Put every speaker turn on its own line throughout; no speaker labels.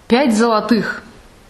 5 золотых.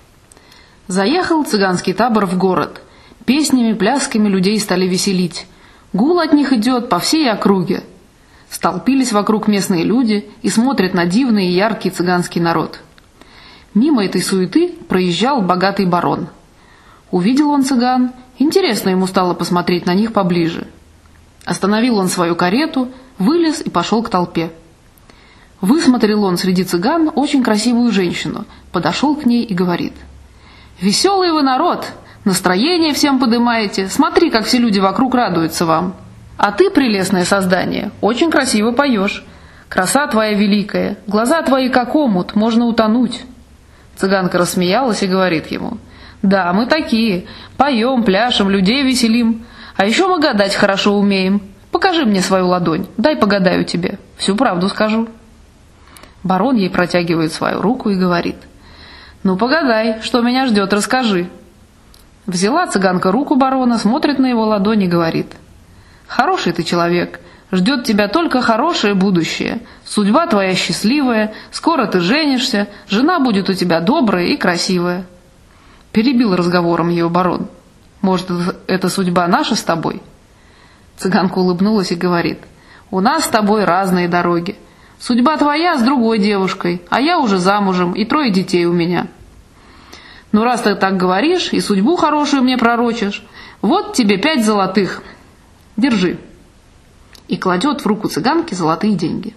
Заехал цыганский табор в город. Песнями, плясками людей стали веселить. Гул от них идет по всей округе. Столпились вокруг местные люди и смотрят на дивный и яркий цыганский народ. Мимо этой суеты проезжал богатый барон. Увидел он цыган, интересно ему стало посмотреть на них поближе. Остановил он свою карету, вылез и пошел к толпе. Высмотрел он среди цыган очень красивую женщину, подошел к ней и говорит: «Веселый вы народ, настроение всем подымаете, смотри, как все люди вокруг радуются вам. А ты, прелестное создание, очень красиво поешь. Краса твоя великая, глаза твои как омут, можно утонуть». Цыганка рассмеялась и говорит ему: «Да, мы такие, поем, пляшем, людей веселим, а еще мы гадать хорошо умеем. Покажи мне свою ладонь, дай погадаю тебе, всю правду скажу». Барон ей протягивает свою руку и говорит: «Ну, погадай, что меня ждет, расскажи». Взяла цыганка руку барона, смотрит на его ладонь и говорит: «Хороший ты человек, ждет тебя только хорошее будущее, судьба твоя счастливая, скоро ты женишься, жена будет у тебя добрая и красивая». Перебил разговором ее барон: «Может, это судьба наша с тобой?» Цыганка улыбнулась и говорит: «У нас с тобой разные дороги. Судьба твоя с другой девушкой, а я уже замужем, и 3 детей у меня. Ну, раз ты так говоришь и судьбу хорошую мне пророчишь, вот тебе 5 золотых. Держи». И кладет в руку цыганки золотые деньги.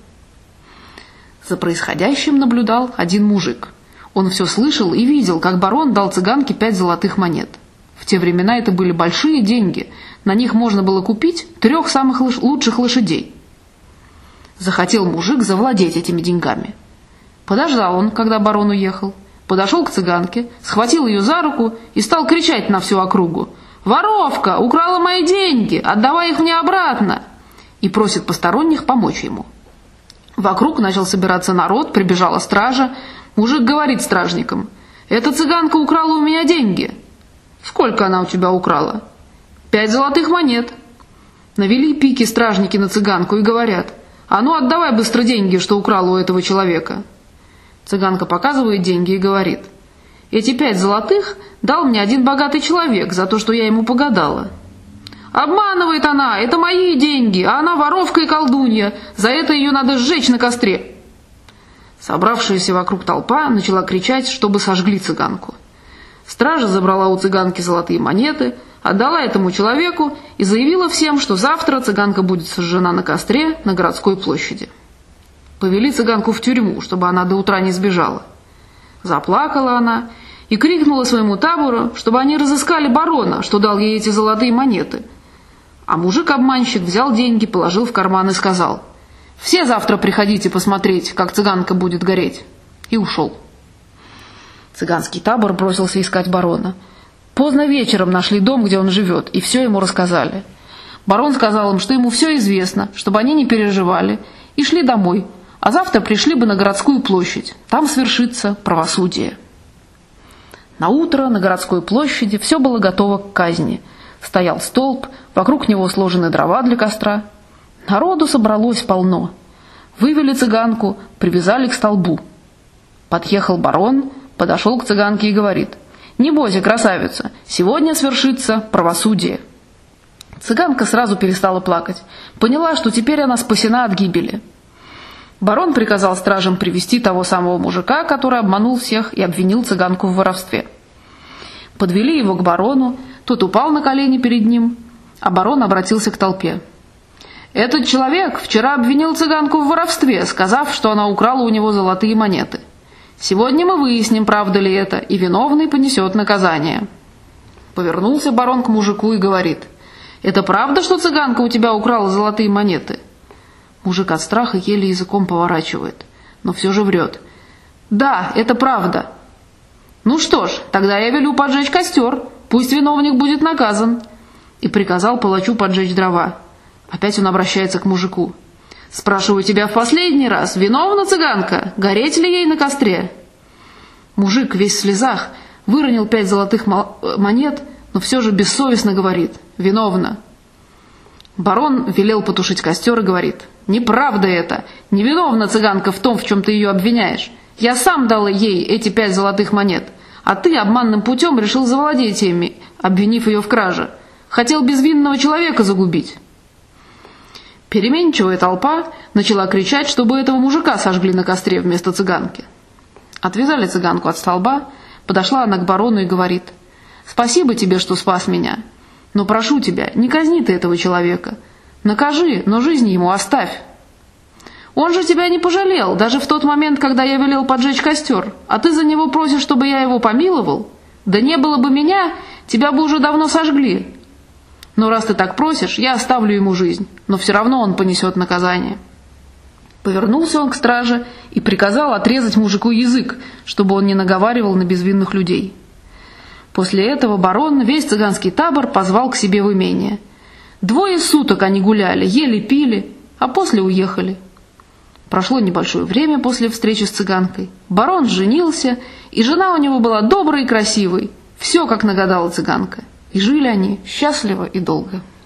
За происходящим наблюдал один мужик. Он все слышал и видел, как барон дал цыганке 5 золотых монет. В те времена это были большие деньги, на них можно было купить 3 самых лучших лошадей. Захотел мужик завладеть этими деньгами. Подождал он, когда барон уехал, подошел к цыганке, схватил ее за руку и стал кричать на всю округу: «Воровка! Украла мои деньги! Отдавай их мне обратно!» И просит посторонних помочь ему. Вокруг начал собираться народ, прибежала стража. Мужик говорит стражникам: «Эта цыганка украла у меня деньги». «Сколько она у тебя украла?» 5 золотых монет. Навели пики стражники на цыганку и говорят: «А ну, отдавай быстро деньги, что украла у этого человека». Цыганка показывает деньги и говорит: «Эти 5 золотых дал мне один богатый человек за то, что я ему погадала». «Обманывает она, это мои деньги, а она воровка и колдунья, за это ее надо сжечь на костре». Собравшаяся вокруг толпа начала кричать, чтобы сожгли цыганку. Стража забрала у цыганки золотые монеты, отдала этому человеку и заявила всем, что завтра цыганка будет сожжена на костре на городской площади. Повели цыганку в тюрьму, чтобы она до утра не сбежала. Заплакала она и крикнула своему табору, чтобы они разыскали барона, что дал ей эти золотые монеты. А мужик-обманщик взял деньги, положил в карман и сказал: «Все завтра приходите посмотреть, как цыганка будет гореть». И ушел. Цыганский табор бросился искать барона. Поздно вечером нашли дом, где он живет, и все ему рассказали. Барон сказал им, что ему все известно, чтобы они не переживали, и шли домой, а завтра пришли бы на городскую площадь, там свершится правосудие. Наутро на городской площади все было готово к казни. Стоял столб, вокруг него сложены дрова для костра. Народу собралось полно. Вывели цыганку, привязали к столбу. Подъехал барон, подошел к цыганке и говорит: «Не бойся, красавица, сегодня свершится правосудие». Цыганка сразу перестала плакать, поняла, что теперь она спасена от гибели. Барон приказал стражам привести того самого мужика, который обманул всех и обвинил цыганку в воровстве. Подвели его к барону, тот упал на колени перед ним, а барон обратился к толпе: «Этот человек вчера обвинил цыганку в воровстве, сказав, что она украла у него золотые монеты. Сегодня мы выясним, правда ли это, и виновный понесет наказание». Повернулся барон к мужику и говорит: «Это правда, что цыганка у тебя украла золотые монеты?» Мужик от страха еле языком поворачивает, но все же врет: «Да, это правда». «Ну что ж, тогда я велю поджечь костер, пусть виновник будет наказан». И приказал палачу поджечь дрова. Опять он обращается к мужику: «Спрашиваю тебя в последний раз, виновна цыганка, гореть ли ей на костре?» Мужик весь в слезах выронил 5 золотых монет, но все же бессовестно говорит: «Виновна». Барон велел потушить костер и говорит: «Неправда это! Невиновна цыганка в том, в чем ты ее обвиняешь. Я сам дал ей эти 5 золотых монет, а ты обманным путем решил завладеть ими, обвинив ее в краже. Хотел безвинного человека загубить». Переменчивая толпа начала кричать, чтобы этого мужика сожгли на костре вместо цыганки. Отвязали цыганку от столба, подошла она к барону и говорит: «Спасибо тебе, что спас меня. Но прошу тебя, не казни ты этого человека. Накажи, но жизнь ему оставь. Он же тебя не пожалел, даже в тот момент, когда я велел поджечь костер, а ты за него просишь, чтобы я его помиловал? Да не было бы меня, тебя бы уже давно сожгли. Но раз ты так просишь, я оставлю ему жизнь, но все равно он понесет наказание». Повернулся он к страже и приказал отрезать мужику язык, чтобы он не наговаривал на безвинных людей. После этого барон весь цыганский табор позвал к себе в имение. 2 суток они гуляли, ели, пили, а после уехали. Прошло небольшое время после встречи с цыганкой. Барон женился, и жена у него была доброй и красивой, все, как нагадала цыганка. И жили они счастливо и долго.